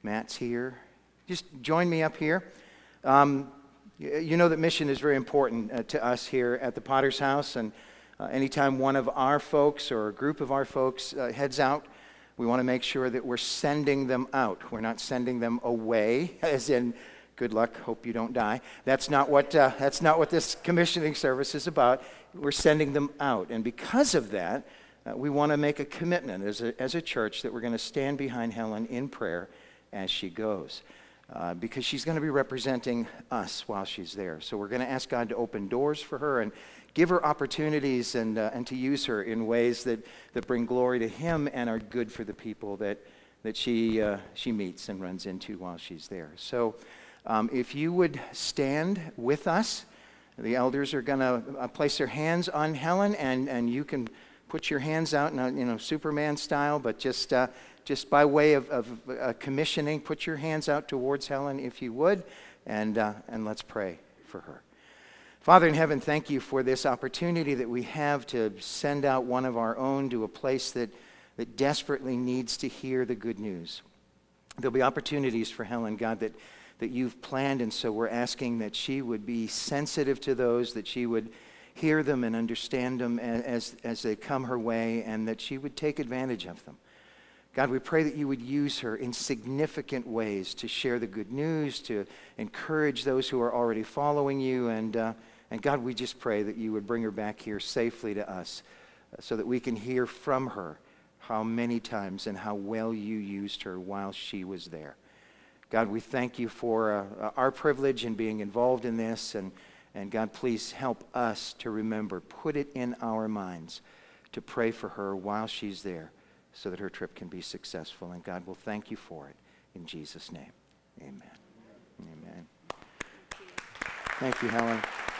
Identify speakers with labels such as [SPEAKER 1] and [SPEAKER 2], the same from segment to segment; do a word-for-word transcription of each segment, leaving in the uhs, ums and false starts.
[SPEAKER 1] Matt's here. Just join me up here. Um, you know that mission is very important uh, to us here at the Potter's House, and uh, anytime one of our folks or a group of our folks uh, heads out, we want to make sure that we're sending them out. We're not sending them away, as in, good luck, hope you don't die. That's not what uh, that's not what this commissioning service is about. We're sending them out, and because of that, uh, we want to make a commitment as a as a church that we're going to stand behind Helen in prayer as she goes, uh, because she's going to be representing us while she's there. So we're going to ask God to open doors for her and give her opportunities and uh, and to use her in ways that, that bring glory to Him and are good for the people that that she uh, she meets and runs into while she's there. So um, if you would stand with us, the elders are going to uh, place their hands on Helen, and, and you can put your hands out in a, you know, Superman style, but just uh, just by way of, of uh, commissioning, put your hands out towards Helen if you would, and uh, and let's pray for her. Father in heaven, thank you for this opportunity that we have to send out one of our own to a place that, that desperately needs to hear the good news. There'll be opportunities for Helen, God, that, that you've planned, and so we're asking that she would be sensitive to those, that she would hear them and understand them as, as they come her way, and that she would take advantage of them. God, we pray that you would use her in significant ways to share the good news, to encourage those who are already following you, and uh, And God, we just pray that you would bring her back here safely to us uh, so that we can hear from her how many times and how well you used her while she was there. God, we thank you for uh, our privilege in being involved in this, and, and God, please help us to remember, put it in our minds to pray for her while she's there so that her trip can be successful. And God, we'll thank you for it in Jesus' name. Amen. Amen. Thank you, Helen.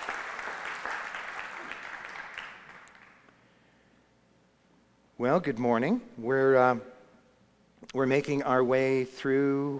[SPEAKER 1] Well, good morning. We're uh, we're making our way through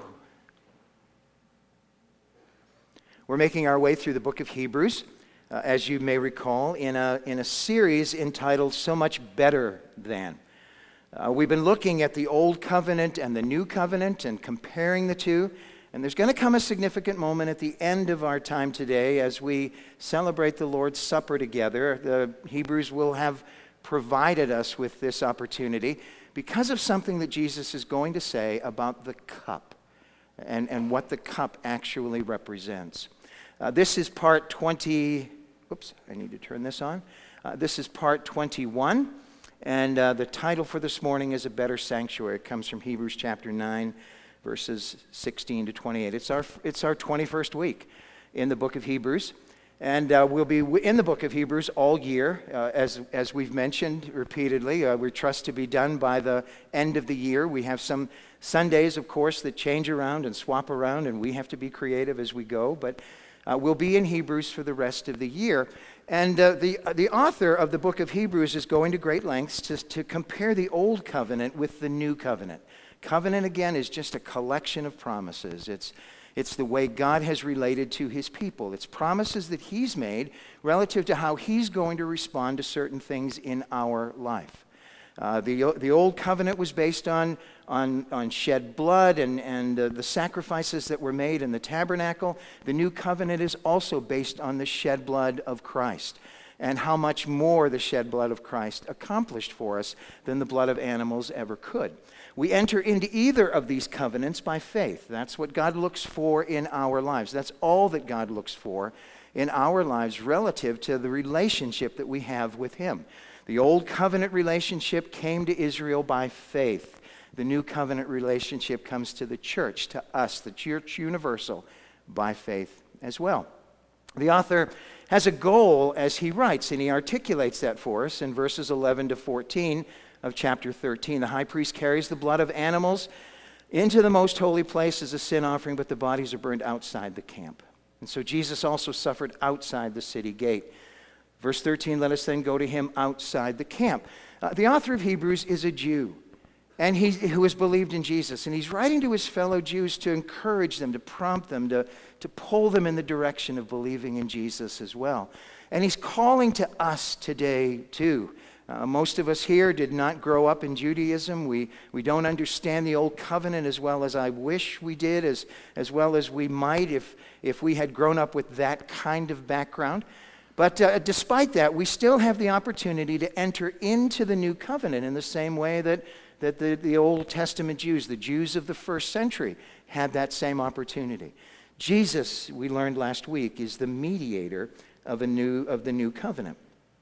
[SPEAKER 1] we're making our way through the book of Hebrews, uh, as you may recall, in a in a series entitled "So Much Better Than." Uh, we've been looking at the Old Covenant and the New Covenant and comparing the two. And there's going to come a significant moment at the end of our time today as we celebrate the Lord's Supper together. The Hebrews will have provided us with this opportunity because of something that Jesus is going to say about the cup and, and what the cup actually represents. Uh, this is part twenty, whoops, I need to turn this on. Uh, this is part twenty-one, and uh, the title for this morning is A Better Sanctuary. It comes from Hebrews chapter nine, verses sixteen to twenty-eight. It's our, it's our twenty-first week in the book of Hebrews. And uh, we'll be in the book of Hebrews all year, uh, as as we've mentioned repeatedly. Uh, we trust to be done by the end of the year. We have some Sundays, of course, that change around and swap around, and we have to be creative as we go. But uh, we'll be in Hebrews for the rest of the year. And uh, the uh, the author of the book of Hebrews is going to great lengths to, to compare the Old Covenant with the New Covenant. Covenant, again, is just a collection of promises. It's It's the way God has related to his people. It's promises that he's made relative to how he's going to respond to certain things in our life. Uh, the, the old covenant was based on, on, on shed blood and, and uh, the sacrifices that were made in the tabernacle. The new covenant is also based on the shed blood of Christ and how much more the shed blood of Christ accomplished for us than the blood of animals ever could. We enter into either of these covenants by faith. That's what God looks for in our lives. That's all that God looks for in our lives relative to the relationship that we have with him. The old covenant relationship came to Israel by faith. The new covenant relationship comes to the church, to us, the church universal, by faith as well. The author has a goal as he writes, and he articulates that for us in verses eleven to fourteen of chapter thirteen. The high priest carries the blood of animals into the most holy place as a sin offering, but the bodies are burned outside the camp. And so Jesus also suffered outside the city gate. Verse thirteen, let us then go to him outside the camp. Uh, the author of Hebrews is a Jew, and he who has believed in Jesus. And he's writing to his fellow Jews to encourage them, to prompt them, to, to pull them in the direction of believing in Jesus as well. And he's calling to us today, too, Uh, most of us here did not grow up in Judaism. We, we don't understand the Old Covenant as well as I wish we did, as, as well as we might if, if we had grown up with that kind of background. But uh, despite that, we still have the opportunity to enter into the New Covenant in the same way that, that the, the Old Testament Jews, the Jews of the first century, had that same opportunity. Jesus, we learned last week, is the mediator of, a new, of the New Covenant.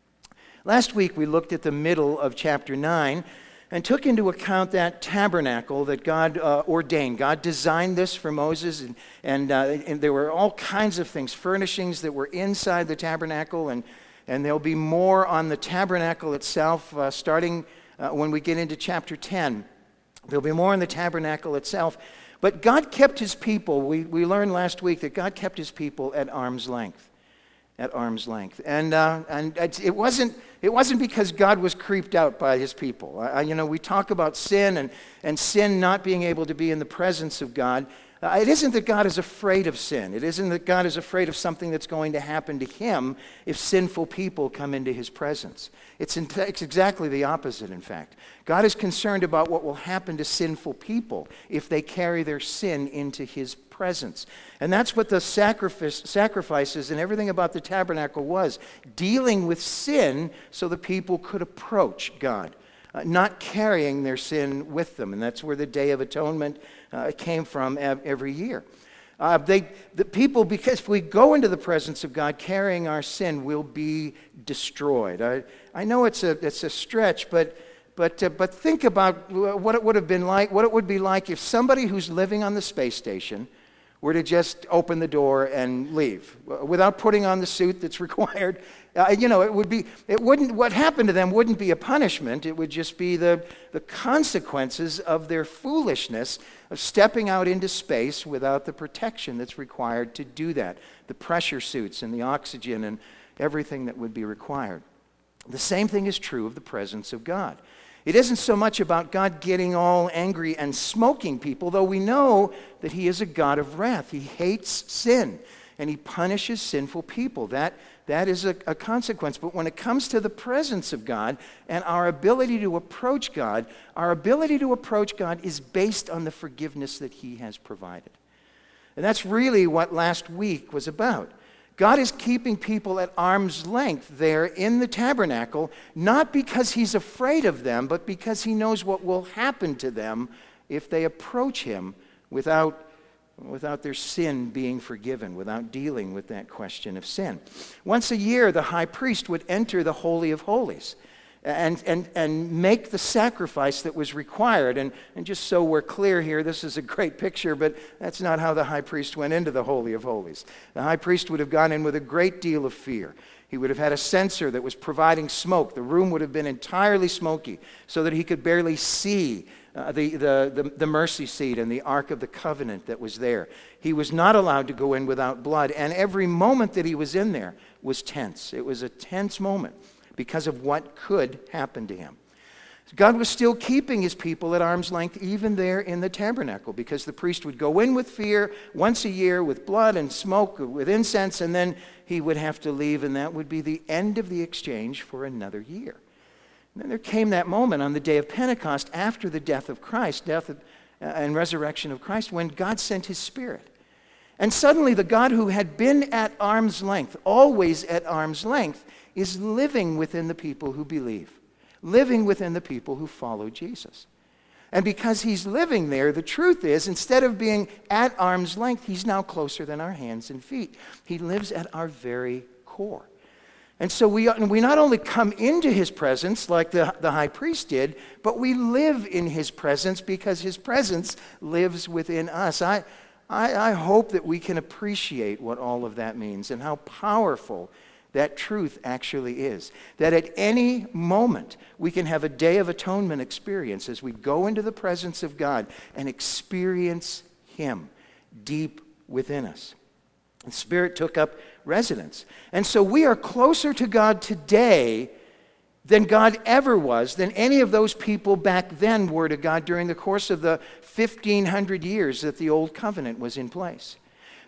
[SPEAKER 1] Last week, we looked at the middle of chapter nine and took into account that tabernacle that God uh, ordained. God designed this for Moses, and, and, uh, and there were all kinds of things, furnishings that were inside the tabernacle, and, and there'll be more on the tabernacle itself uh, starting uh, when we get into chapter ten. There'll be more on the tabernacle itself. But God kept his people, we, we learned last week that God kept his people at arm's length. At arm's length, and uh, and it wasn't it wasn't because God was creeped out by his people. I, you know, we talk about sin and and sin not being able to be in the presence of God. Uh, it isn't that God is afraid of sin. It isn't that God is afraid of something that's going to happen to him if sinful people come into his presence. It's, in, it's exactly the opposite, in fact. God is concerned about what will happen to sinful people if they carry their sin into his presence. And that's what the sacrifice, sacrifices and everything about the tabernacle was, dealing with sin so the people could approach God. Uh, not carrying their sin with them. And that's where the Day of Atonement uh, came from every year. Uh, they, the people, because if we go into the presence of God carrying our sin, will be destroyed. I, I know it's a, it's a stretch, but, but, uh, but think about what it would have been like, what it would be like if somebody who's living on the space station were to just open the door and leave without putting on the suit that's required. Uh, you know, it would be, it wouldn't, what happened to them wouldn't be a punishment. It would just be the, the consequences of their foolishness of stepping out into space without the protection that's required to do that. The pressure suits and the oxygen and everything that would be required. The same thing is true of the presence of God. It isn't so much about God getting all angry and smoking people, though we know that he is a God of wrath. He hates sin, and he punishes sinful people. That, that is a, a consequence. But when it comes to the presence of God and our ability to approach God, our ability to approach God is based on the forgiveness that he has provided. And that's really what last week was about. God is keeping people at arm's length there in the tabernacle, not because he's afraid of them, but because he knows what will happen to them if they approach him without, without their sin being forgiven, without dealing with that question of sin. Once a year, the high priest would enter the Holy of Holies and, and, and make the sacrifice that was required. And, and just so we're clear here, this is a great picture, but that's not how the high priest went into the Holy of Holies. The high priest would have gone in with a great deal of fear. He would have had a censer that was providing smoke. The room would have been entirely smoky so that he could barely see uh, the, the, the, the mercy seat and the Ark of the Covenant that was there. He was not allowed to go in without blood, and every moment that he was in there was tense. It was a tense moment because of what could happen to him. God was still keeping his people at arm's length even there in the tabernacle, because the priest would go in with fear once a year with blood and smoke, with incense, and then he would have to leave, and that would be the end of the exchange for another year. And then there came that moment on the day of Pentecost after the death of Christ, death of, uh, and resurrection of Christ, when God sent his Spirit. And suddenly the God who had been at arm's length, always at arm's length, is living within the people who believe, living within the people who follow Jesus. And because he's living there, the truth is, instead of being at arm's length, he's now closer than our hands and feet. He lives at our very core. And so we, we not only come into his presence like the, the high priest did, but we live in his presence because his presence lives within us. I, I, I hope that we can appreciate what all of that means and how powerful that truth actually is. That at any moment we can have a Day of Atonement experience as we go into the presence of God and experience him deep within us. The Spirit took up residence. And so we are closer to God today than God ever was, than any of those people back then were to God during the course of the fifteen hundred years that the Old Covenant was in place.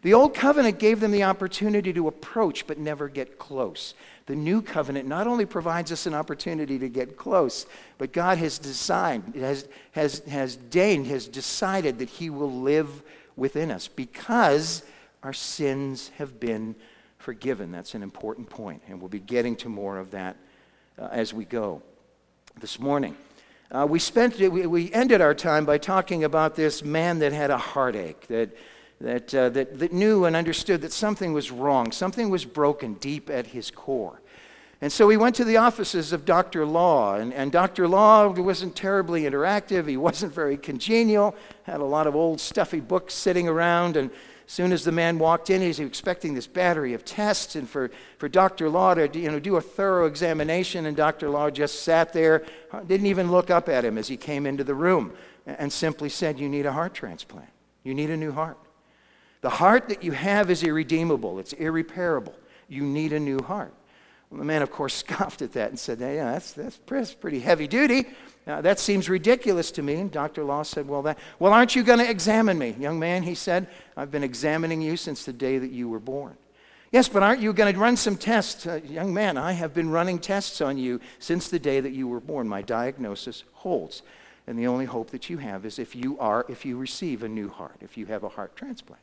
[SPEAKER 1] The old covenant gave them the opportunity to approach but never get close. The new covenant not only provides us an opportunity to get close, but God has designed, has, has, has deigned, has decided that he will live within us because our sins have been forgiven. That's an important point, and we'll be getting to more of that uh, as we go this morning. Uh, we spent we, we ended our time by talking about this man that had a heartache, that that uh, that that knew and understood that something was wrong, something was broken deep at his core. And so he went to the offices of Doctor Law, and, and Doctor Law wasn't terribly interactive. He wasn't very congenial, had a lot of old stuffy books sitting around, and as soon as the man walked in, he was expecting this battery of tests, and for, for Doctor Law to you know, do a thorough examination, and Doctor Law just sat there, didn't even look up at him as he came into the room, and simply said, "You need a heart transplant. You need a new heart. The heart that you have is irredeemable. It's irreparable. You need a new heart." Well, the man, of course, scoffed at that and said, "Hey, yeah, that's, that's pretty heavy duty. Uh, that seems ridiculous to me." And Doctor Law said, well, that, well, aren't you going to examine me? "Young man," he said, "I've been examining you since the day that you were born." "Yes, but aren't you going to run some tests?" Uh, "Young man, I have been running tests on you since the day that you were born. My diagnosis holds. And the only hope that you have is if you are, if you receive a new heart, if you have a heart transplant."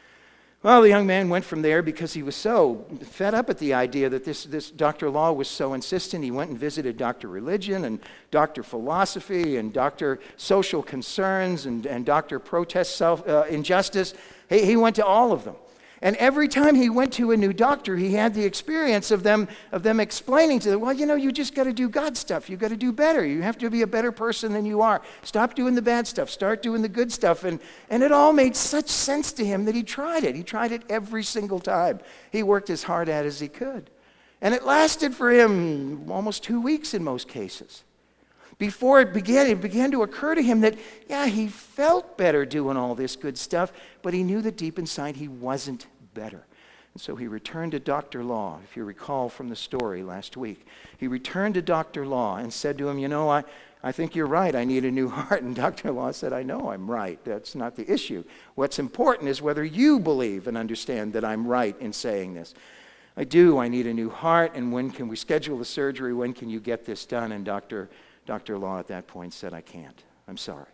[SPEAKER 1] Well, the young man went from there because he was so fed up at the idea that this, this Doctor Law was so insistent. He went and visited Doctor Religion and Doctor Philosophy and Doctor Social Concerns and, and Doctor Protest Self uh, Injustice. He, he went to all of them. And every time he went to a new doctor, he had the experience of them of them explaining to them, "Well, you know, you just got to do God stuff. You got to do better. You have to be a better person than you are. Stop doing the bad stuff. Start doing the good stuff." And, and it all made such sense to him that he tried it. He tried it every single time. He worked as hard at it as he could. And it lasted for him almost two weeks in most cases. Before it began, it began to occur to him that, yeah, he felt better doing all this good stuff, but he knew that deep inside he wasn't better. And so he returned to Doctor Law, if you recall from the story last week. He returned to Doctor Law and said to him, "You know, I, I think you're right. I need a new heart." And Doctor Law said, "I know I'm right. That's not the issue. What's important is whether you believe and understand that I'm right in saying this." "I do. I need a new heart. And when can we schedule the surgery? When can you get this done?" And Doctor Doctor Law at that point said, "I can't. I'm sorry."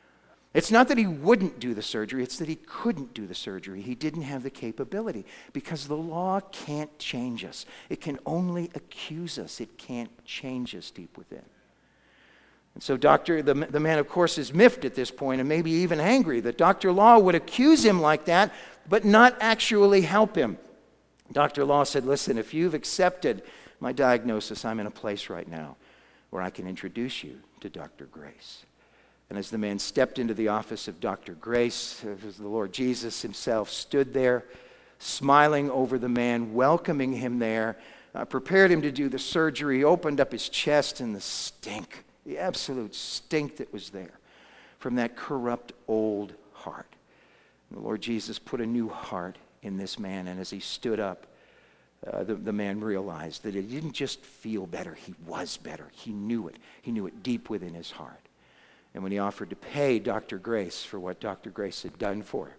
[SPEAKER 1] It's not that he wouldn't do the surgery, it's that he couldn't do the surgery. He didn't have the capability because the law can't change us. It can only accuse us. It can't change us deep within. And so Doctor, the, the man, of course, is miffed at this point and maybe even angry that Doctor Law would accuse him like that, but not actually help him. Doctor Law said, "Listen, if you've accepted my diagnosis, I'm in a place right now where I can introduce you to Doctor Grace." And as the man stepped into the office of Doctor Grace, as the Lord Jesus himself stood there, smiling over the man, welcoming him there, uh, prepared him to do the surgery, opened up his chest, and the stink, the absolute stink that was there from that corrupt old heart. And the Lord Jesus put a new heart in this man, and as he stood up, uh, the, the man realized that he didn't just feel better, he was better. He knew it. He knew it deep within his heart. And when he offered to pay Doctor Grace for what Doctor Grace had done for him,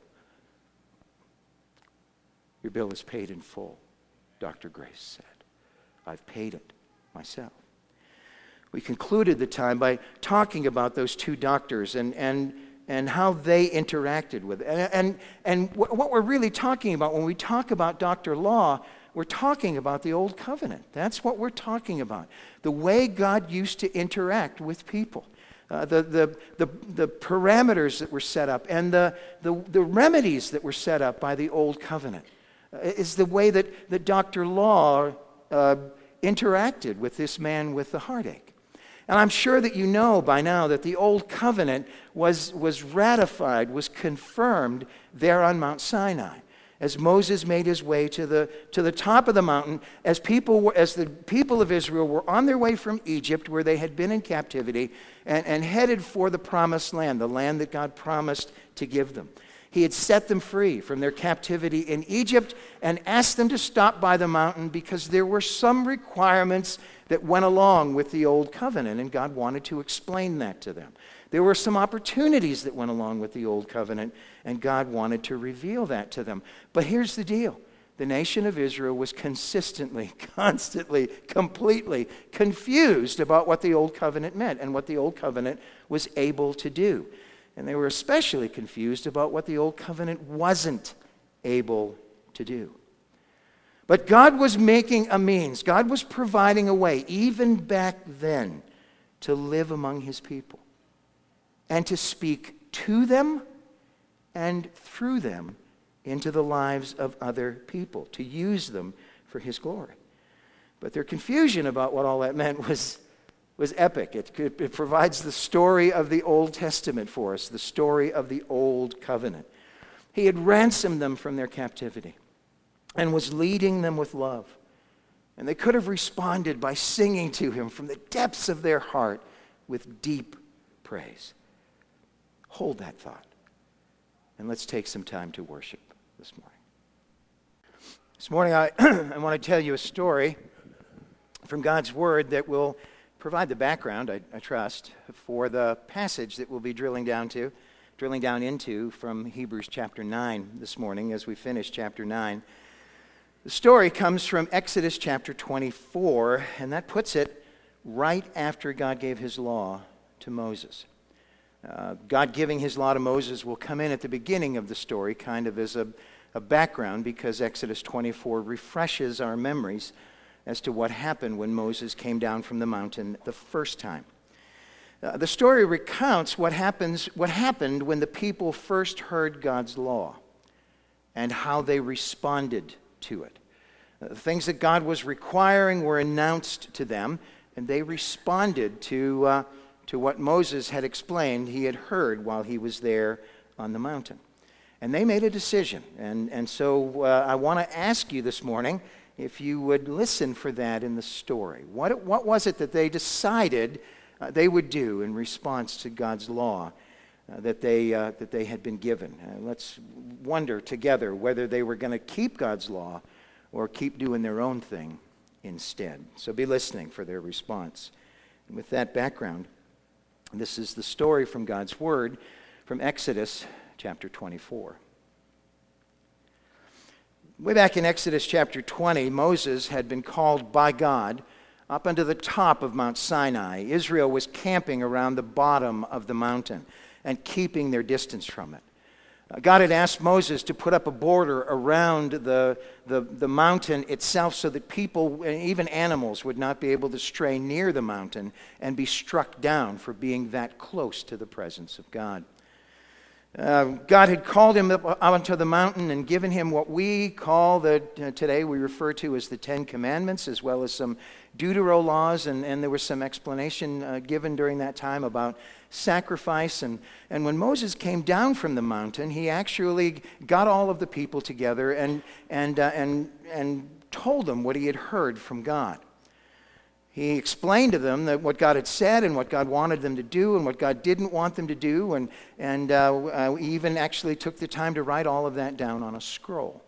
[SPEAKER 1] "Your bill is paid in full," Doctor Grace said. "I've paid it myself." We concluded the time by talking about those two doctors and and and how they interacted with it. And, and, and what we're really talking about when we talk about Doctor Law, we're talking about the Old Covenant. That's what we're talking about. The way God used to interact with people. Uh, the, the, the, the parameters that were set up and the, the, the remedies that were set up by the Old Covenant uh, is the way that, that Doctor Law uh, interacted with this man with the heartache. And I'm sure that you know by now that the Old Covenant was, was ratified, was confirmed there on Mount Sinai. As Moses made his way to the, to the top of the mountain, as people were, as the people of Israel were on their way from Egypt, where they had been in captivity, and, and headed for the promised land, the land that God promised to give them. He had set them free from their captivity in Egypt and asked them to stop by the mountain because there were some requirements that went along with the Old Covenant, and God wanted to explain that to them. There were some opportunities that went along with the old covenant, and God wanted to reveal that to them. But here's the deal. The nation of Israel was consistently, constantly, completely confused about what the old covenant meant and what the old covenant was able to do. And they were especially confused about what the old covenant wasn't able to do. But God was making a means. God was providing a way, even back then, to live among his people and to speak to them and through them into the lives of other people, to use them for his glory. But their confusion about what all that meant was, was epic. It, it provides the story of the Old Testament for us, the story of the Old Covenant. He had ransomed them from their captivity and was leading them with love. And they could have responded by singing to him from the depths of their heart with deep praise. Hold that thought, and let's take some time to worship this morning. This morning I, I want to tell you a story from God's Word that will provide the background, I, I trust, for the passage that we'll be drilling down to, drilling down into from Hebrews chapter nine this morning as we finish chapter nine. The story comes from Exodus chapter twenty-four, and that puts it right after God gave his law to Moses. Uh, God giving his law to Moses will come in at the beginning of the story, kind of as a, a background, because Exodus twenty-four refreshes our memories as to what happened when Moses came down from the mountain the first time. Uh, the story recounts what happens, what happened when the people first heard God's law and how they responded to it. Uh, the things that God was requiring were announced to them, and they responded to uh, to what Moses had explained he had heard while he was there on the mountain. And they made a decision. And, and so uh, I want to ask you this morning if you would listen for that in the story. What, what was it that they decided uh, they would do in response to God's law uh, that, they, uh, that they had been given? Uh, let's wonder together whether they were going to keep God's law or keep doing their own thing instead. So be listening for their response. And with that background, this is the story from God's Word from Exodus chapter twenty-four. Way back in Exodus chapter twenty, Moses had been called by God up unto the top of Mount Sinai. Israel was camping around the bottom of the mountain and keeping their distance from it. God had asked Moses to put up a border around the, the, the mountain itself so that people, and even animals, would not be able to stray near the mountain and be struck down for being that close to the presence of God. Uh, God had called him up onto the mountain and given him what we call, the uh, today we refer to as the Ten Commandments, as well as some Deutero laws, and, and there was some explanation uh, given during that time about sacrifice. And, and when Moses came down from the mountain, he actually got all of the people together and, and, uh, and, and told them what he had heard from God. He explained to them that what God had said and what God wanted them to do and what God didn't want them to do, and, and uh, uh, even actually took the time to write all of that down on a scroll.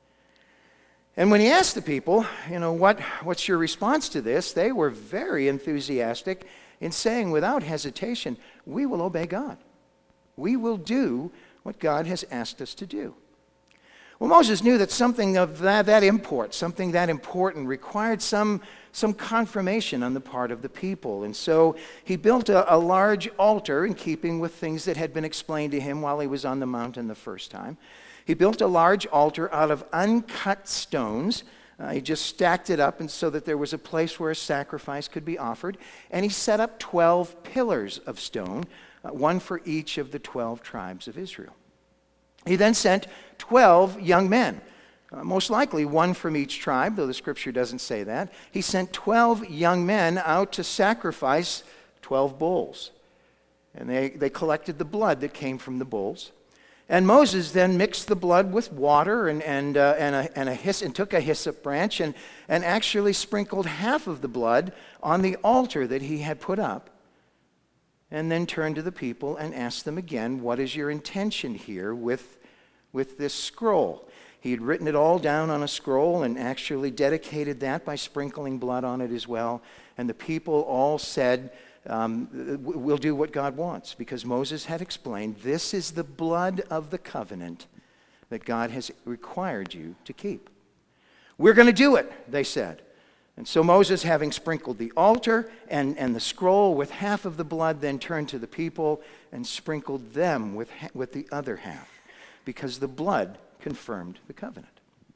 [SPEAKER 1] And when he asked the people, you know, what, what's your response to this, they were very enthusiastic in saying without hesitation, we will obey God. We will do what God has asked us to do. Well, Moses knew that something of that, that import, something that important, required some, some confirmation on the part of the people. And so he built a, a large altar in keeping with things that had been explained to him while he was on the mountain the first time. He built a large altar out of uncut stones. Uh, he just stacked it up and so that there was a place where a sacrifice could be offered. And he set up twelve pillars of stone, uh, one for each of the twelve tribes of Israel. He then sent twelve young men, uh, most likely one from each tribe, though the scripture doesn't say that. He sent twelve young men out to sacrifice twelve bulls. And they, they collected the blood that came from the bulls. And Moses then mixed the blood with water and, and, uh, and, a, and, a hys- and took a hyssop branch and, and actually sprinkled half of the blood on the altar that he had put up. And then turned to the people and asked them again, what is your intention here with, with this scroll? He had written it all down on a scroll and actually dedicated that by sprinkling blood on it as well. And the people all said, um, we'll do what God wants, because Moses had explained, this is the blood of the covenant that God has required you to keep. We're going to do it, they said. And so Moses, having sprinkled the altar and, and the scroll with half of the blood, then turned to the people and sprinkled them with, with the other half, because the blood confirmed the covenant.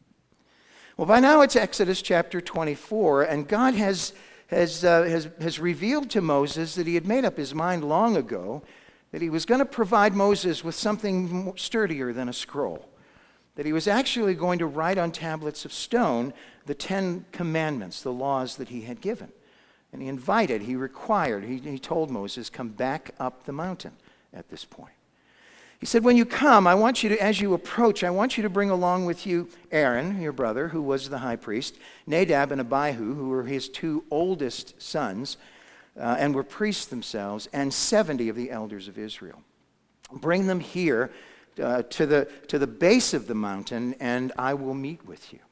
[SPEAKER 1] Well, by now it's Exodus chapter twenty-four, and God has, has, uh, has, has revealed to Moses that he had made up his mind long ago that he was going to provide Moses with something sturdier than a scroll, that he was actually going to write on tablets of stone the Ten Commandments, the laws that he had given. And he invited, he required, he, he told Moses, come back up the mountain at this point. He said, when you come, I want you to, as you approach, I want you to bring along with you Aaron, your brother, who was the high priest, Nadab and Abihu, who were his two oldest sons, uh, and were priests themselves, and seventy of the elders of Israel. Bring them here uh, to the, to the base of the mountain, and I will meet with you.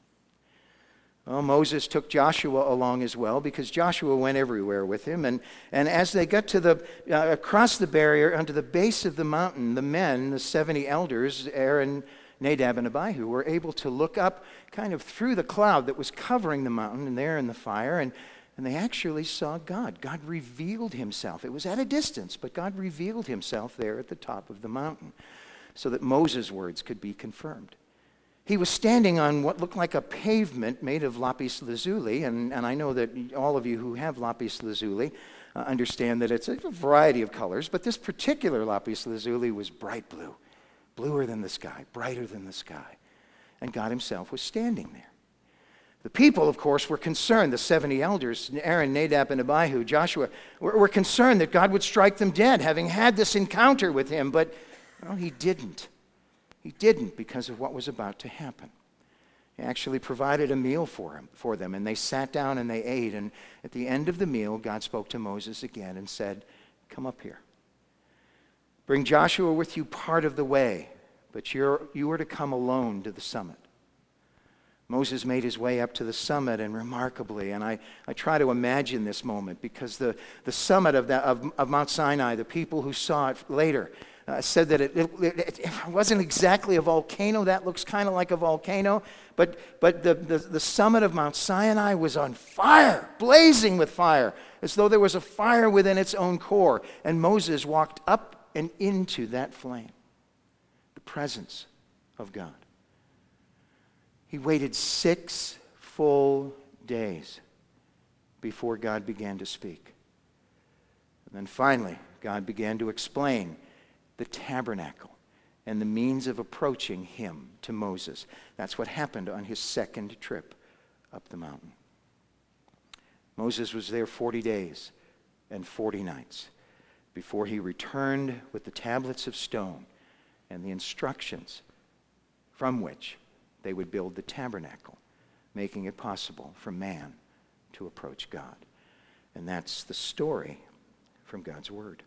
[SPEAKER 1] Well, Moses took Joshua along as well, because Joshua went everywhere with him. And, and as they got to the, uh, across the barrier onto the base of the mountain, the men, the seventy elders, Aaron, Nadab, and Abihu, were able to look up kind of through the cloud that was covering the mountain and there in the fire. And, and they actually saw God. God revealed himself. It was at a distance, but God revealed himself there at the top of the mountain so that Moses' words could be confirmed. He was standing on what looked like a pavement made of lapis lazuli, and, and I know that all of you who have lapis lazuli uh, understand that it's a variety of colors, but this particular lapis lazuli was bright blue, bluer than the sky, brighter than the sky, and God himself was standing there. The people, of course, were concerned, the seventy elders, Aaron, Nadab, and Abihu, Joshua, were, were concerned that God would strike them dead, having had this encounter with him, but well, he didn't. He didn't, because of what was about to happen. He actually provided a meal for him, for them, and they sat down and they ate. And at the end of the meal, God spoke to Moses again and said, come up here. Bring Joshua with you part of the way, but you're, you are to come alone to the summit. Moses made his way up to the summit, and remarkably, and I, I try to imagine this moment, because the, the summit of, the, of, of Mount Sinai, the people who saw it later, Uh, said that it, it, it, it wasn't exactly a volcano. That looks kind of like a volcano. But, but the, the, the summit of Mount Sinai was on fire, blazing with fire, as though there was a fire within its own core. And Moses walked up and into that flame, the presence of God. He waited six full days before God began to speak. And then finally, God began to explain the tabernacle and the means of approaching him to Moses. That's what happened on his second trip up the mountain. Moses was there forty days and forty nights before he returned with the tablets of stone and the instructions from which they would build the tabernacle, making it possible for man to approach God. And that's the story from God's Word.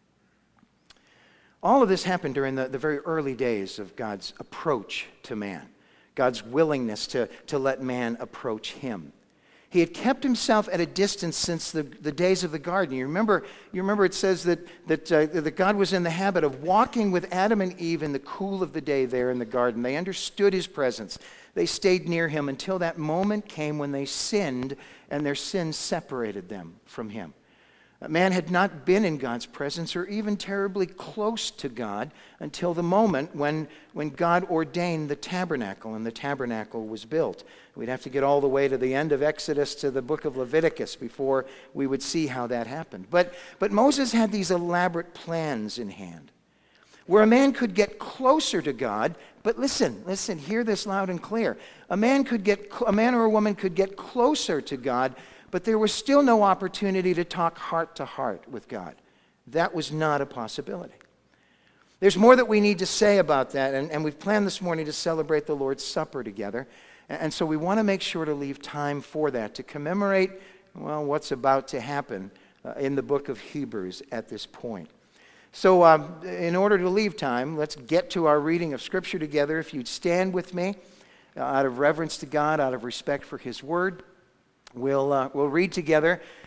[SPEAKER 1] All of this happened during the, the very early days of God's approach to man, God's willingness to, to let man approach him. He had kept himself at a distance since the, the days of the garden. You remember, you remember it says that, that, uh, that God was in the habit of walking with Adam and Eve in the cool of the day there in the garden. They understood his presence. They stayed near him until that moment came when they sinned, and their sin separated them from him. Man had not been in God's presence or even terribly close to God until the moment when, when God ordained the tabernacle and the tabernacle was built. We'd have to get all the way to the end of Exodus to the book of Leviticus before we would see how that happened. But, but Moses had these elaborate plans in hand where a man could get closer to God. But listen, listen, hear this loud and clear. A man could get, a man or a woman could get closer to God, but there was still no opportunity to talk heart to heart with God. That was not a possibility. There's more that we need to say about that, and, and we've planned this morning to celebrate the Lord's Supper together. And, and so we want to make sure to leave time for that, to commemorate, well, what's about to happen uh, in the book of Hebrews at this point. So um, in order to leave time, let's get to our reading of Scripture together. If you'd stand with me uh, out of reverence to God, out of respect for His Word. We'll, uh, we'll read together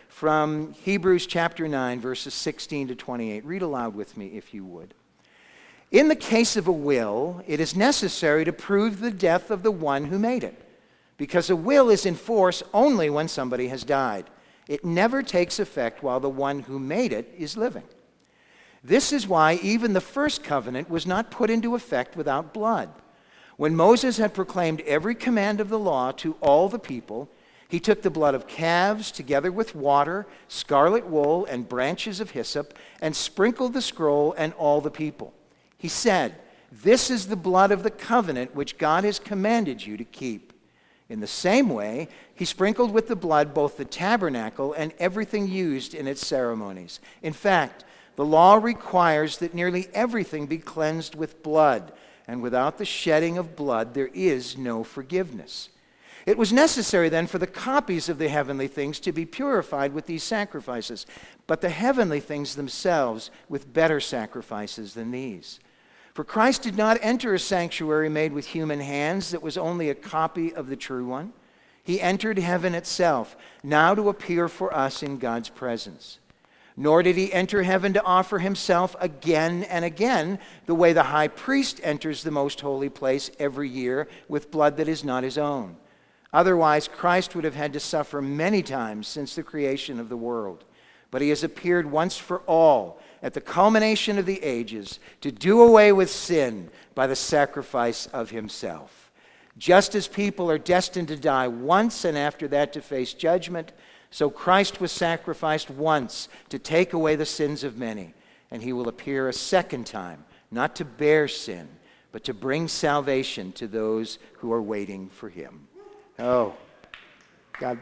[SPEAKER 1] from Hebrews chapter nine, verses sixteen to twenty-eight. Read aloud with me if you would. In the case of a will, it is necessary to prove the death of the one who made it, because a will is in force only when somebody has died. It never takes effect while the one who made it is living. This is why even the first covenant was not put into effect without blood. When Moses had proclaimed every command of the law to all the people, he took the blood of calves together with water, scarlet wool, and branches of hyssop, and sprinkled the scroll and all the people. He said, "This is the blood of the covenant which God has commanded you to keep." In the same way, he sprinkled with the blood both the tabernacle and everything used in its ceremonies. In fact, the law requires that nearly everything be cleansed with blood, and without the shedding of blood, there is no forgiveness. It was necessary then for the copies of the heavenly things to be purified with these sacrifices, but the heavenly things themselves with better sacrifices than these. For Christ did not enter a sanctuary made with human hands that was only a copy of the true one. He entered heaven itself, now to appear for us in God's presence. Nor did he enter heaven to offer himself again and again, the way the high priest enters the most holy place every year with blood that is not his own. Otherwise, Christ would have had to suffer many times since the creation of the world. But he has appeared once for all at the culmination of the ages to do away with sin by the sacrifice of himself. Just as people are destined to die once and after that to face judgment, so Christ was sacrificed once to take away the sins of many, and he will appear a second time, not to bear sin, but to bring salvation to those who are waiting for him. Oh, God,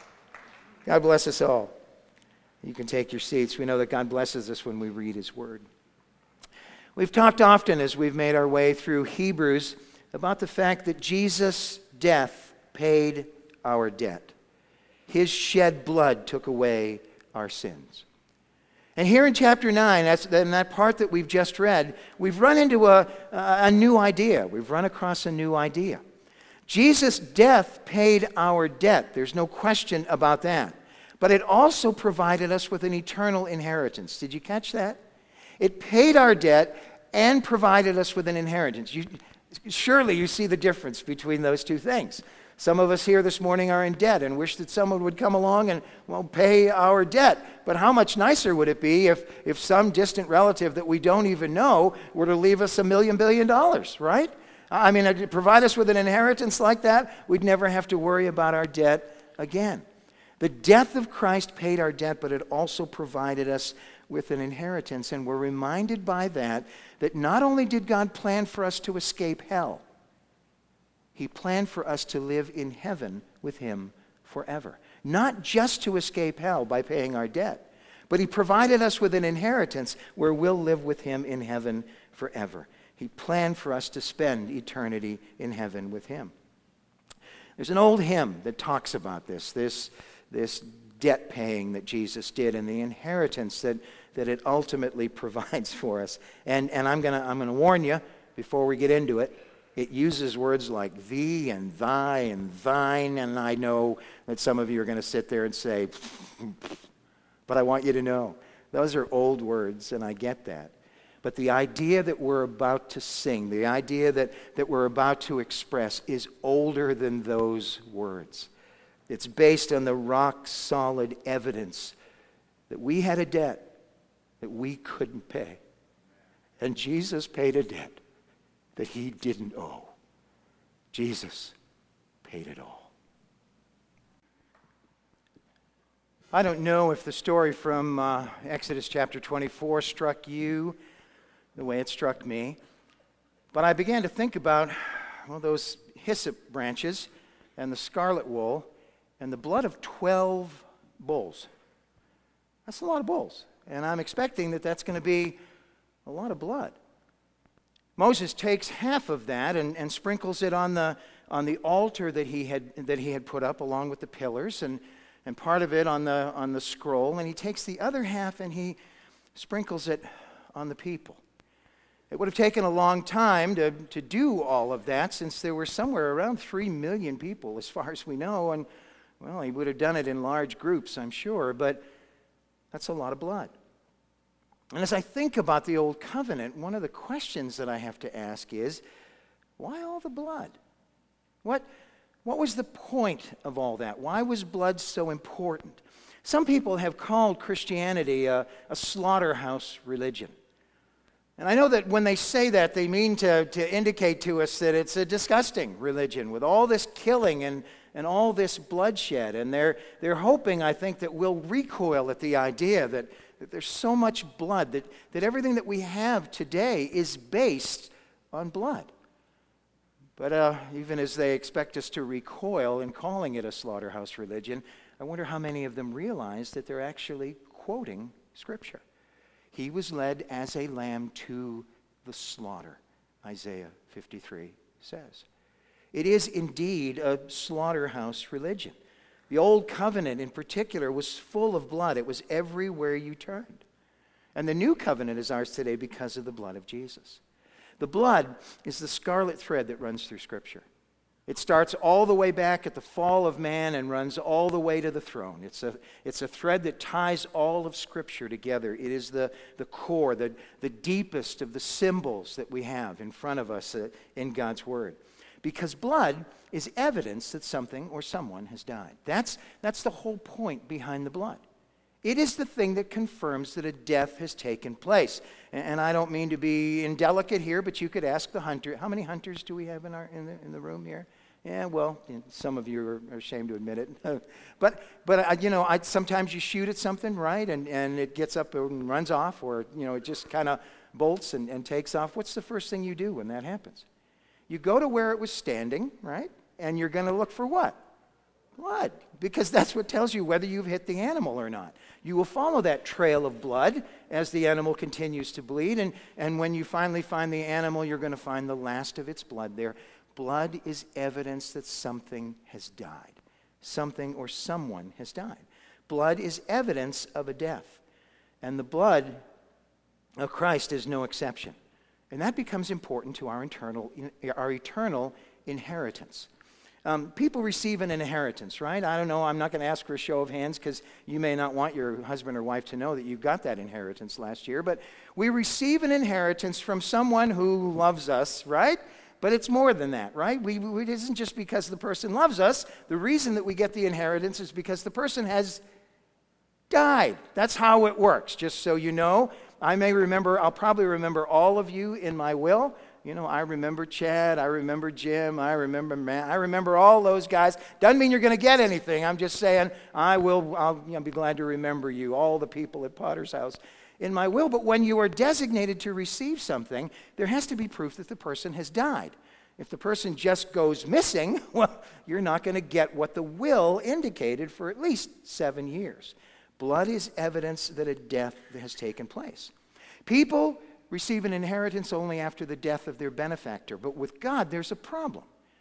[SPEAKER 1] God bless us all. You can take your seats. We know that God blesses us when we read his word. We've talked often as we've made our way through Hebrews about the fact that Jesus' death paid our debt. His shed blood took away our sins. And here in chapter nine, that's, in that part that we've just read, we've run into a, a new idea. We've run across a new idea. Jesus' death paid our debt. There's no question about that. But it also provided us with an eternal inheritance. Did you catch that? It paid our debt and provided us with an inheritance. You, surely you see the difference between those two things. Some of us here this morning are in debt and wish that someone would come along and, well, pay our debt. But how much nicer would it be if, if some distant relative that we don't even know were to leave us a million billion dollars, right? I mean, to provide us with an inheritance like that, we'd never have to worry about our debt again. The death of Christ paid our debt, but it also provided us with an inheritance. And we're reminded by that that not only did God plan for us to escape hell, he planned for us to live in heaven with him forever. Not just to escape hell by paying our debt, but he provided us with an inheritance where we'll live with him in heaven forever. He planned for us to spend eternity in heaven with him. There's an old hymn that talks about this, this, this debt paying that Jesus did and the inheritance that, that it ultimately provides for us. And, and I'm going to I'm gonna warn you before we get into it, it uses words like thee and thy and thine, and I know that some of you are going to sit there and say, but I want you to know, those are old words, and I get that. But the idea that we're about to sing, the idea that, that we're about to express is older than those words. It's based on the rock-solid evidence that we had a debt that we couldn't pay. And Jesus paid a debt that he didn't owe. Jesus paid it all. I don't know if the story from uh, Exodus chapter twenty-four struck you the way it struck me, but I began to think about, well, those hyssop branches and the scarlet wool and the blood of twelve bulls. That's a lot of bulls, and I'm expecting that that's going to be a lot of blood. Moses takes half of that and, and sprinkles it on the on the altar that he had that he had put up along with the pillars, and, and part of it on the on the scroll, and he takes the other half and he sprinkles it on the people. It would have taken a long time to, to do all of that, since there were somewhere around three million people, as far as we know, and Well, he would have done it in large groups, I'm sure, but that's a lot of blood. And as I think about the Old Covenant, one of the questions that I have to ask is, why all the blood? What, what was the point of all that? Why was blood so important? Some people have called Christianity a, a slaughterhouse religion. And I know that when they say that, they mean to, to indicate to us that it's a disgusting religion with all this killing and, and all this bloodshed. And they're, they're hoping, I think, that we'll recoil at the idea that, that there's so much blood, that, that everything that we have today is based on blood. But uh, even as they expect us to recoil in calling it a slaughterhouse religion, I wonder how many of them realize that they're actually quoting Scripture. He was led as a lamb to the slaughter, Isaiah fifty-three says. It is indeed a slaughterhouse religion. The Old Covenant in particular was full of blood. It was everywhere you turned. And the New Covenant is ours today because of the blood of Jesus. The blood is the scarlet thread that runs through Scripture. It starts all the way back at the fall of man and runs all the way to the throne. It's a, it's a thread that ties all of Scripture together. It is the, the core, the, the deepest of the symbols that we have in front of us uh, in God's Word. Because blood is evidence that something or someone has died. That's, that's the whole point behind the blood. It is the thing that confirms that a death has taken place. And, and I don't mean to be indelicate here, but you could ask the hunter. How many hunters do we have in, our, in, the, in the room here? Yeah, well, some of you are, are ashamed to admit it. but, but uh, you know, I, sometimes you shoot at something, right, and, and it gets up and runs off, or, you know, it just kind of bolts and, and takes off. What's the first thing you do when that happens? You go to where it was standing, right, and you're going to look for what? Blood, because that's what tells you whether you've hit the animal or not. You will follow that trail of blood as the animal continues to bleed, and, and when you finally find the animal, you're going to find the last of its blood there. Blood is evidence that something has died. Something or someone has died. Blood is evidence of a death. And the blood of Christ is no exception. And that becomes important to our internal, our eternal inheritance. Um, people receive an inheritance, right? I don't know. I'm not going to ask for a show of hands because you may not want your husband or wife to know that you got that inheritance last year. But we receive an inheritance from someone who loves us, right? But it's more than that, right? We, we, it isn't just because the person loves us. The reason that we get the inheritance is because the person has died. That's how it works, just so you know. I may remember, I'll probably remember all of you in my will. You know, I remember Chad, I remember Jim, I remember Matt, I remember all those guys. Doesn't mean you're going to get anything. I'm just saying I will, I'll you know, be glad to remember you, all the people at Potter's house in my will. But when you are designated to receive something, there has to be proof that the person has died. If the person just goes missing, well, you're not going to get what the will indicated for at least seven years. Blood is evidence that a death has taken place. People receive an inheritance only after the death of their benefactor. But with God, there's a problem.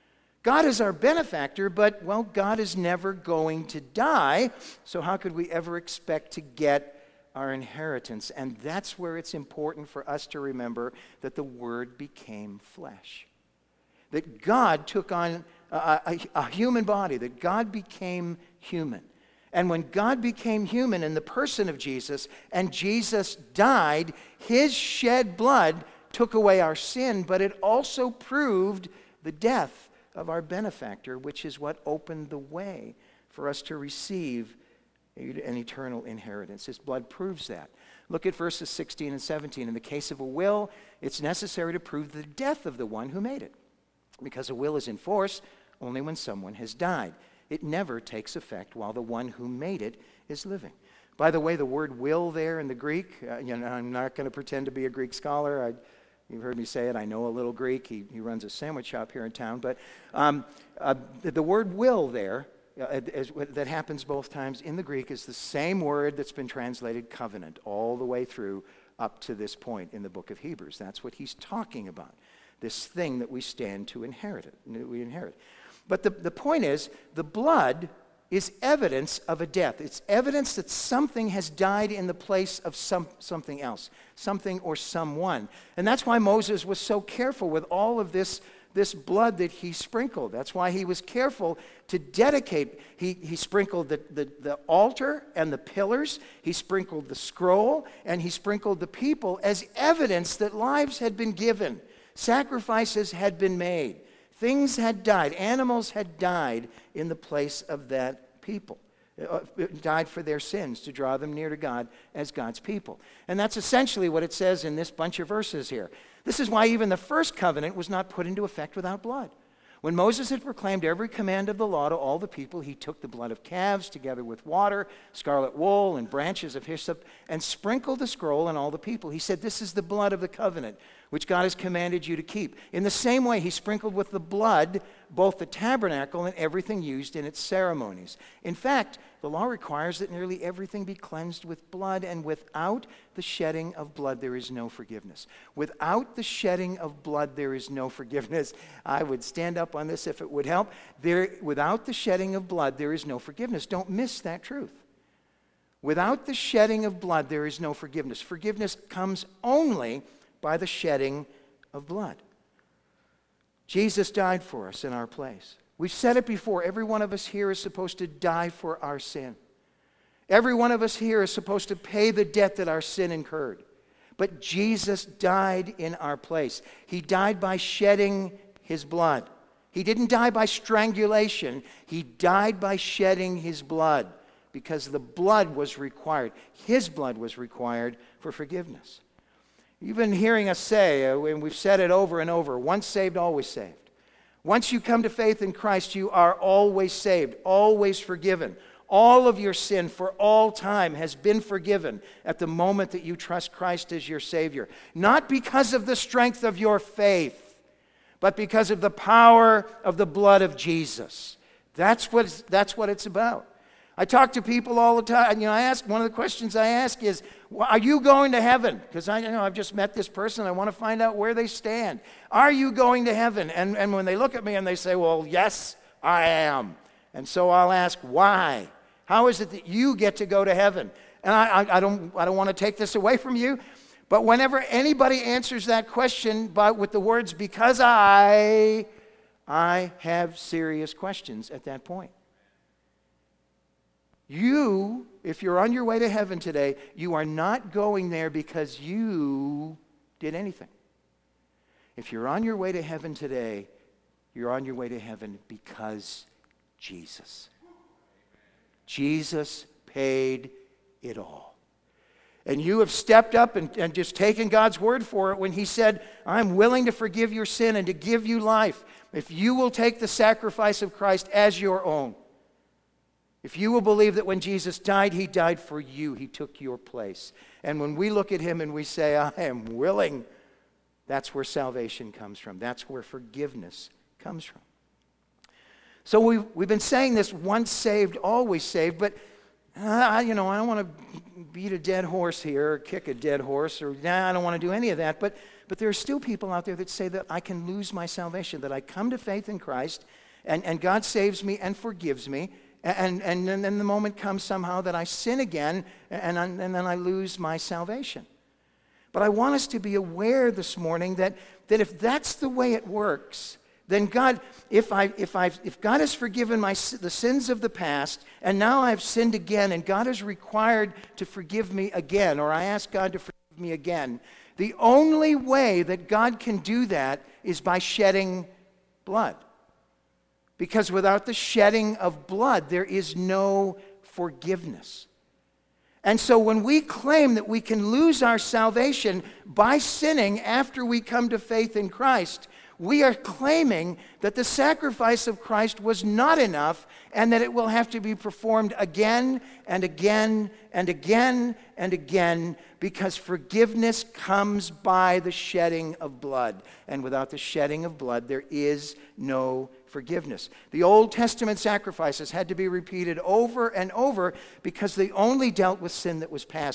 [SPEAKER 1] God is our benefactor, but, well, God is never going to die, so how could we ever expect to get our inheritance? And that's where it's important for us to remember that the Word became flesh. That God took on a, a, a human body, that God became human. And when God became human in the person of Jesus, and Jesus died, his shed blood took away our sin, but it also proved the death of our benefactor, which is what opened the way for us to receive an eternal inheritance. His blood proves that. Look at verses sixteen and seventeen. In the case of a will, it's necessary to prove the death of the one who made it, because a will is in force only when someone has died. It never takes effect while the one who made it is living. By the way, the word will there in the Greek, uh, you know, I'm not going to pretend to be a Greek scholar. I, you've heard me say it. I know a little Greek. He, he runs a sandwich shop here in town. But um, uh, the word will there, uh, is, that happens both times in the Greek, is the same word that's been translated covenant all the way through up to this point in the book of Hebrews. That's what he's talking about, this thing that we stand to inherit. It, we inherit. But the, the point is, the blood is evidence of a death. It's evidence that something has died in the place of some, something else, something or someone. And that's why Moses was so careful with all of this, this blood that he sprinkled. That's why he was careful to dedicate. He, he sprinkled the, the, the altar and the pillars. He sprinkled the scroll, and he sprinkled the people as evidence that lives had been given. Sacrifices had been made. Things had died. Animals had died in the place of that people. It died for their sins to draw them near to God as God's people. And that's essentially what it says in this bunch of verses here. This is why even the first covenant was not put into effect without blood. When Moses had proclaimed every command of the law to all the people, he took the blood of calves together with water, scarlet wool, and branches of hyssop, and sprinkled the scroll on all the people. He said, "This is the blood of the covenant, which God has commanded you to keep." In the same way, he sprinkled with the blood both the tabernacle and everything used in its ceremonies. In fact, the law requires that nearly everything be cleansed with blood, and without the shedding of blood, there is no forgiveness. Without the shedding of blood, there is no forgiveness. I would stand up on this if it would help. There, without the shedding of blood, there is no forgiveness. Don't miss that truth. Without the shedding of blood, there is no forgiveness. Forgiveness comes only by the shedding of blood. Jesus died for us in our place. We've said it before. Every one of us here is supposed to die for our sin. Every one of us here is supposed to pay the debt that our sin incurred. But Jesus died in our place. He died by shedding his blood. He didn't die by strangulation. He died by shedding his blood because the blood was required. His blood was required for forgiveness. You've been hearing us say, uh, and we've said it over and over, once saved, always saved. Once you come to faith in Christ, you are always saved, always forgiven. All of your sin for all time has been forgiven at the moment that you trust Christ as your Savior. Not because of the strength of your faith, but because of the power of the blood of Jesus. That's what, that's what it's about. I talk to people all the time. You know, I ask, one of the questions I ask is, are you going to heaven? Because I you know I've just met this person. I want to find out where they stand. Are you going to heaven? And, and when they look at me and they say, well, yes, I am. And so I'll ask, why? How is it that you get to go to heaven? And I, I, I don't, I don't want to take this away from you, but whenever anybody answers that question by, with the words, because I, I have serious questions at that point. You, if you're on your way to heaven today, you are not going there because you did anything. If you're on your way to heaven today, you're on your way to heaven because Jesus. Jesus paid it all. And you have stepped up and, and just taken God's word for it when he said, I'm willing to forgive your sin and to give you life if you will take the sacrifice of Christ as your own. If you will believe that when Jesus died, he died for you. He took your place. And when we look at him and we say, I am willing, that's where salvation comes from. That's where forgiveness comes from. So we've, we've been saying this, once saved, always saved, but uh, you know, I don't want to beat a dead horse here or kick a dead horse, or nah, I don't want to do any of that. But, but there are still people out there that say that I can lose my salvation, that I come to faith in Christ, and, and God saves me and forgives me, And, and, and then the moment comes somehow that I sin again, and, and then I lose my salvation. But I want us to be aware this morning that, that if that's the way it works, then God, if, I, if, I've, if God has forgiven my, the sins of the past, and now I've sinned again, and God is required to forgive me again, or I ask God to forgive me again, the only way that God can do that is by shedding blood. Because without the shedding of blood, there is no forgiveness. And so when we claim that we can lose our salvation by sinning after we come to faith in Christ, we are claiming that the sacrifice of Christ was not enough and that it will have to be performed again and again and again and again, because forgiveness comes by the shedding of blood. And without the shedding of blood, there is no forgiveness. The Old Testament sacrifices had to be repeated over and over because they only dealt with sin that was past.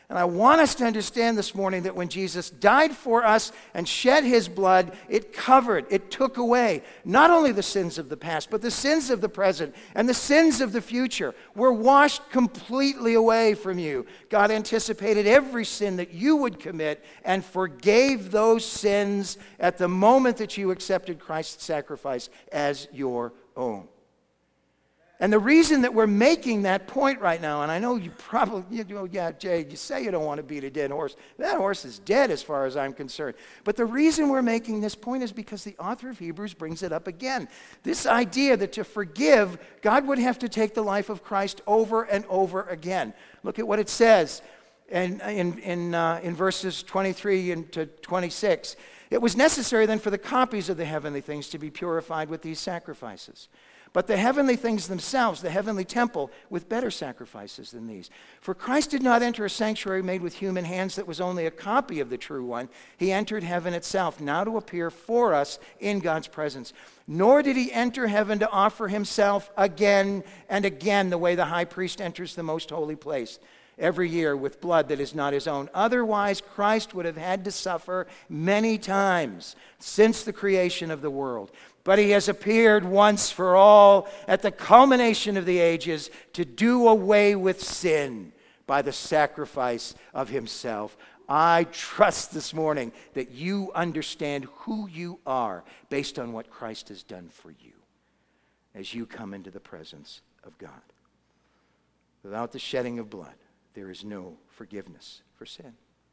[SPEAKER 1] And I want us to understand this morning that when Jesus died for us and shed his blood, it covered, it took away not only the sins of the past, but the sins of the present and the sins of the future were washed completely away from you. God anticipated every sin that you would commit and forgave those sins at the moment that you accepted Christ's sacrifice as your own. And the reason that we're making that point right now, and I know you probably, you know, yeah, Jay, you say you don't want to beat a dead horse. That horse is dead as far as I'm concerned. But the reason we're making this point is because the author of Hebrews brings it up again. This idea that to forgive, God would have to take the life of Christ over and over again. Look at what it says in, in, in, uh, in verses twenty-three and to twenty-six. It was necessary then for the copies of the heavenly things to be purified with these sacrifices. But the heavenly things themselves, the heavenly temple, with better sacrifices than these. For Christ did not enter a sanctuary made with human hands that was only a copy of the true one. He entered heaven itself, now to appear for us in God's presence. Nor did he enter heaven to offer himself again and again the way the high priest enters the most holy place every year with blood that is not his own. Otherwise, Christ would have had to suffer many times since the creation of the world. But he has appeared once for all at the culmination of the ages to do away with sin by the sacrifice of himself. I trust this morning that you understand who you are based on what Christ has done for you as you come into the presence of God. Without the shedding of blood, there is no forgiveness for sin.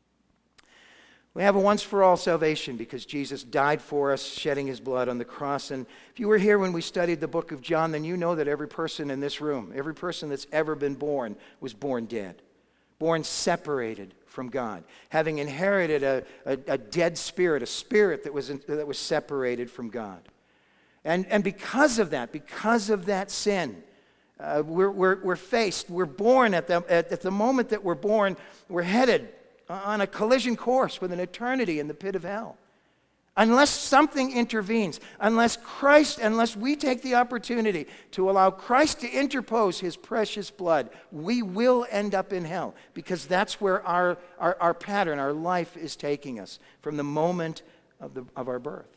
[SPEAKER 1] We have a once-for-all salvation because Jesus died for us, shedding his blood on the cross. And if you were here when we studied the book of John, then you know that every person in this room, every person that's ever been born, was born dead, born separated from God, having inherited a, a, a dead spirit, a spirit that was, in, that was separated from God. And, and because of that, because of that sin, uh, we're, we're, we're faced, we're born at the, at, at the moment that we're born, we're headed on a collision course with an eternity in the pit of hell. Unless something intervenes, unless Christ, unless we take the opportunity to allow Christ to interpose his precious blood, we will end up in hell because that's where our, our, our pattern, our life is taking us from the moment of, the, of our birth.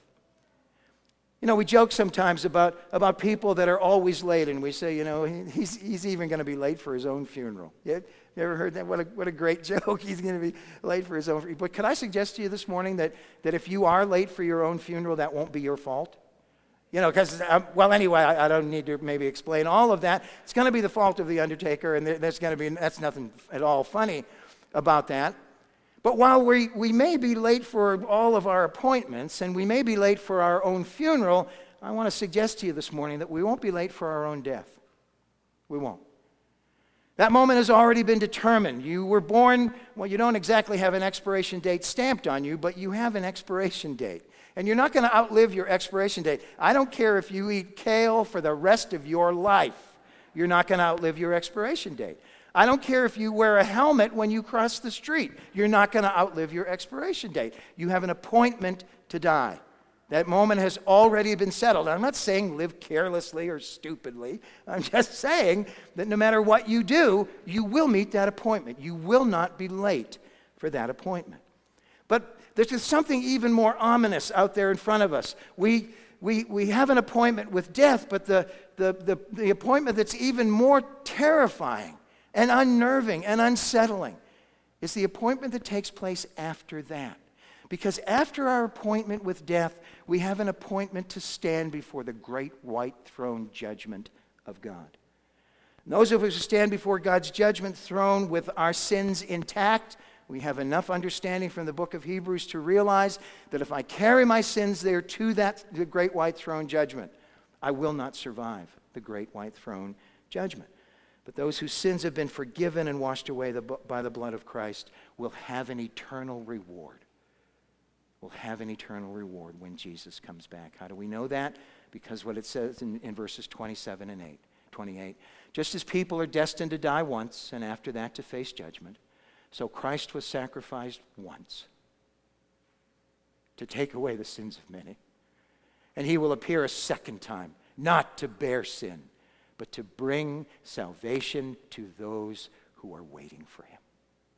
[SPEAKER 1] You know, we joke sometimes about, about people that are always late, and we say, you know, he's, he's even going to be late for his own funeral. You, you ever heard that? What a, what a great joke. He's going to be late for his own funeral. But could I suggest to you this morning that, that if you are late for your own funeral, that won't be your fault? You know, because, um, well, anyway, I, I don't need to maybe explain all of that. It's going to be the fault of the undertaker, and there's going to be, that's nothing at all funny about that. But while we, we may be late for all of our appointments and we may be late for our own funeral, I want to suggest to you this morning that we won't be late for our own death. We won't. That moment has already been determined. You were born, well, you don't exactly have an expiration date stamped on you, but you have an expiration date. And you're not going to outlive your expiration date. I don't care if you eat kale for the rest of your life. You're not going to outlive your expiration date. I don't care if you wear a helmet when you cross the street. You're not going to outlive your expiration date. You have an appointment to die. That moment has already been settled. I'm not saying live carelessly or stupidly. I'm just saying that no matter what you do, you will meet that appointment. You will not be late for that appointment. But there's something even more ominous out there in front of us. We, we, we have an appointment with death, but the, the, the, the appointment that's even more terrifying and unnerving and unsettling is the appointment that takes place after that. Because after our appointment with death, we have an appointment to stand before the great white throne judgment of God. And those of us who stand before God's judgment throne with our sins intact, we have enough understanding from the book of Hebrews to realize that if I carry my sins there to that the great white throne judgment, I will not survive the great white throne judgment. But those whose sins have been forgiven and washed away the, by the blood of Christ will have an eternal reward. Will have an eternal reward when Jesus comes back. How do we know that? Because what it says in, in verses twenty-seven and eight, twenty-eight. Just as people are destined to die once and after that to face judgment, so Christ was sacrificed once to take away the sins of many. And he will appear a second time, not to bear sin, but to bring salvation to those who are waiting for him.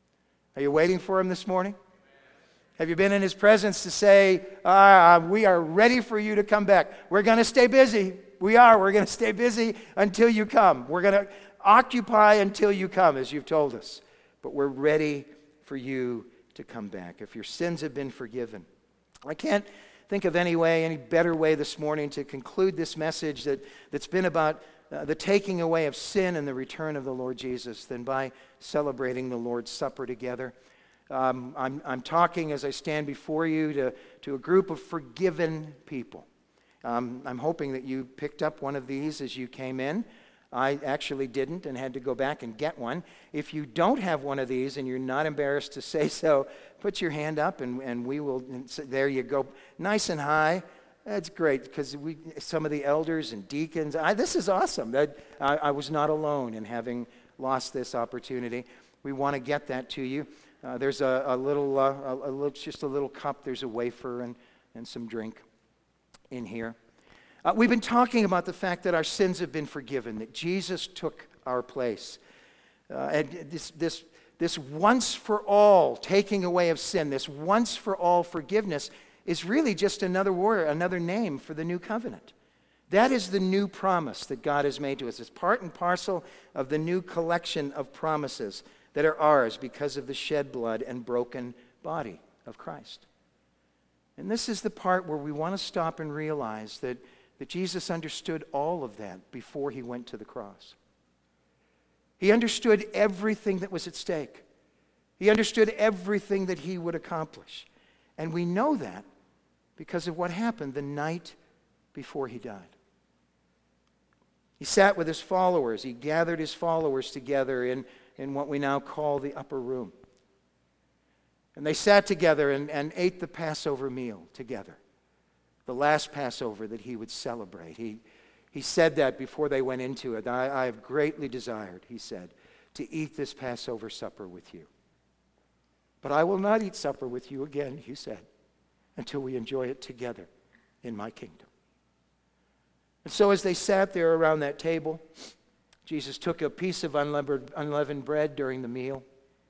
[SPEAKER 1] Are you waiting for him this morning? Have you been in his presence to say, ah, we are ready for you to come back? We're going to stay busy. We are. We're going to stay busy until you come. We're going to occupy until you come, as you've told us. But we're ready for you to come back. If your sins have been forgiven. I can't think of any way, any better way this morning to conclude this message that, that's been about uh, the taking away of sin and the return of the Lord Jesus than by celebrating the Lord's Supper together. Um, I'm, I'm talking as I stand before you to, to a group of forgiven people. Um, I'm hoping that you picked up one of these as you came in. I actually didn't and had to go back and get one. If you don't have one of these and you're not embarrassed to say so, put your hand up and, and we will, and so there you go, nice and high. That's great because we, some of the elders and deacons, I, this is awesome. That, I, I was not alone in having lost this opportunity. We want to get that to you. Uh, there's a, a little, uh, a, a little, just a little cup. There's a wafer and, and some drink in here. Uh, we've been talking about the fact that our sins have been forgiven, that Jesus took our place. Uh, and this, this, this once for all taking away of sin, this once for all forgiveness is really just another word, another name for the new covenant. That is the new promise that God has made to us. It's part and parcel of the new collection of promises that are ours because of the shed blood and broken body of Christ. And this is the part where we want to stop and realize that, that Jesus understood all of that before he went to the cross. He understood everything that was at stake. He understood everything that he would accomplish. And we know that because of what happened the night before he died. He sat with his followers. He gathered his followers together in, in what we now call the upper room. And they sat together and, and ate the Passover meal together. The last Passover that he would celebrate. He, he said that before they went into it. I, I have greatly desired, he said, to eat this Passover supper with you. But I will not eat supper with you again, he said, until we enjoy it together in my kingdom. And so as they sat there around that table, Jesus took a piece of unleavened, unleavened bread during the meal,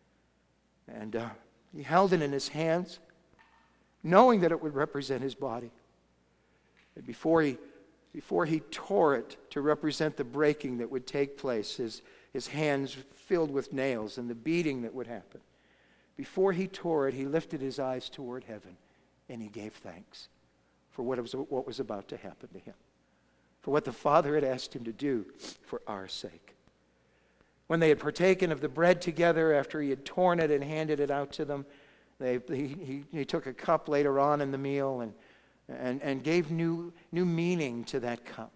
[SPEAKER 1] and uh, he held it in his hands, knowing that it would represent his body. And before he, before he tore it to represent the breaking that would take place, his, his hands filled with nails and the beating that would happen, before he tore it, he lifted his eyes toward heaven, and he gave thanks for what was, what was about to happen to him, for what the Father had asked him to do for our sake. When they had partaken of the bread together after he had torn it and handed it out to them, they, he, he, he took a cup later on in the meal and, and, and gave new, new meaning to that cup.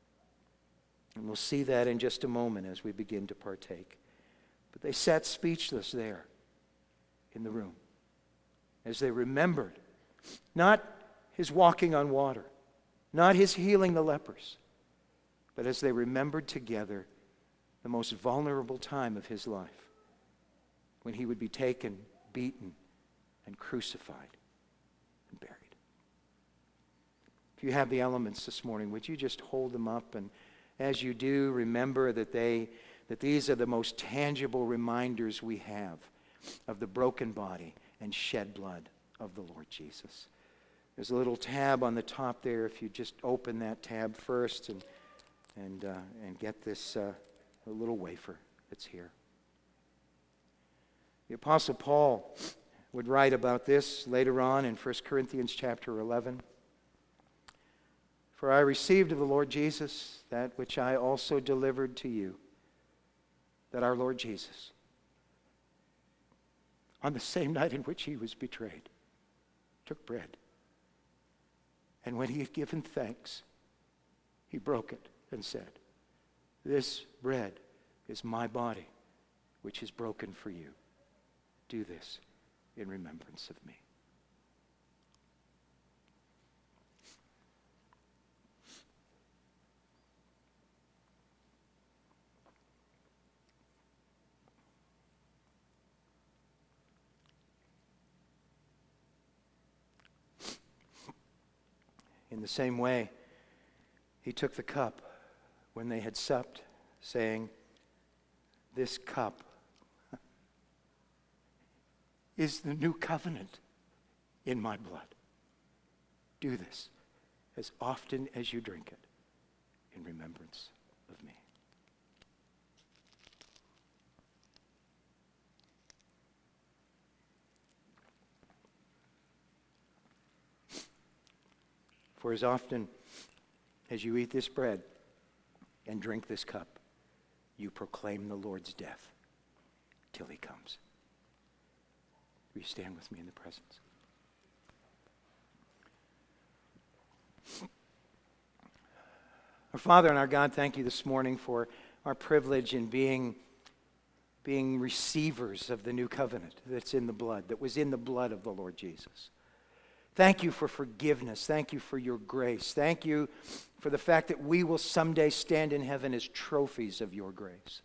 [SPEAKER 1] And we'll see that in just a moment as we begin to partake. But they sat speechless there in the room as they remembered not his walking on water, not his healing the lepers, but as they remembered together the most vulnerable time of his life, when he would be taken, beaten, and crucified and buried. If you have the elements this morning, would you just hold them up? And as you do, remember that they that these are the most tangible reminders we have of the broken body and shed blood of the Lord Jesus. There's a little tab on the top there. If you just open that tab first and and uh, and get this uh, little wafer that's here. The Apostle Paul would write about this later on in First Corinthians chapter eleven. For I received of the Lord Jesus that which I also delivered to you, that our Lord Jesus, on the same night in which he was betrayed, took bread. And when he had given thanks, he broke it and said, "This bread is my body, which is broken for you. Do this in remembrance of me." In the same way, he took the cup when they had supped, saying, "This cup is the new covenant in my blood. Do this as often as you drink it in remembrance of me. For as often as you eat this bread and drink this cup, you proclaim the Lord's death till he comes. Will you stand with me in the presence? Our Father and our God, thank you this morning for our privilege in being, being receivers of the new covenant that's in the blood, that was in the blood of the Lord Jesus. Thank you for forgiveness. Thank you for your grace. Thank you for the fact that we will someday stand in heaven as trophies of your grace.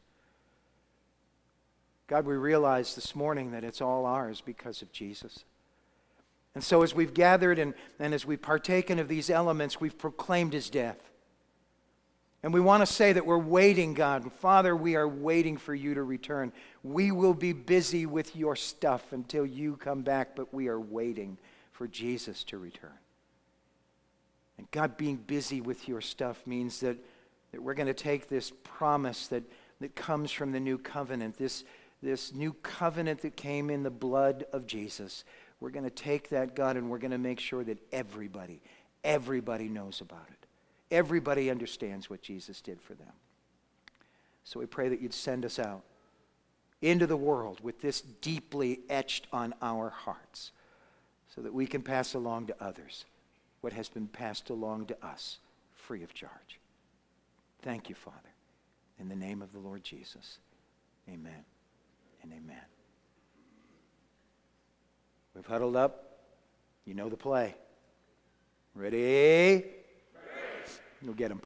[SPEAKER 1] God, we realize this morning that it's all ours because of Jesus. And so as we've gathered and, and as we've partaken of these elements, we've proclaimed his death. And we want to say that we're waiting, God. Father, we are waiting for you to return. We will be busy with your stuff until you come back, but we are waiting for Jesus to return. And God, being busy with your stuff means that, that we're going to take this promise that, that comes from the new covenant, this, this new covenant that came in the blood of Jesus. We're going to take that, God, and we're going to make sure that everybody, everybody knows about it. Everybody understands what Jesus did for them. So we pray that you'd send us out into the world with this deeply etched on our hearts so that we can pass along to others what has been passed along to us free of charge. Thank you, Father. In the name of the Lord Jesus, amen and amen. We've huddled up. You know the play. Ready? Ready. You'll get them.